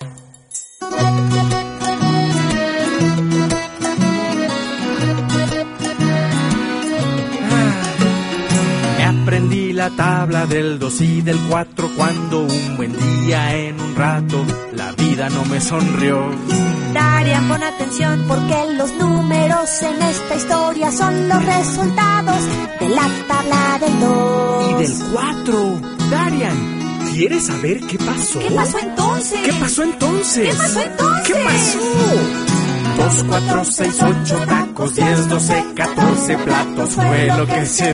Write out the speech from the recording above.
Aprendí la tabla del 2 y del 4 cuando un buen día en un rato la vida no me sonrió. Darian, pon atención porque los números en esta historia son los resultados de la tabla del 2 y del 4. Darian, ¿quieres saber qué pasó? ¿Qué pasó entonces? ¿Qué pasó entonces? ¿Qué pasó entonces? ¿Qué pasó? 2, 4, 6, 8 tacos, 10, 12, 14 platos fue lo que se